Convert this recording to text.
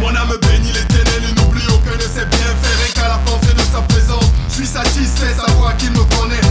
Mon âme bénit l'Éternel, il n'oublie aucun de ses bienfaits. Rien qu'à la pensée de sa présence, je suis satisfait, savoir qu'il me connaît.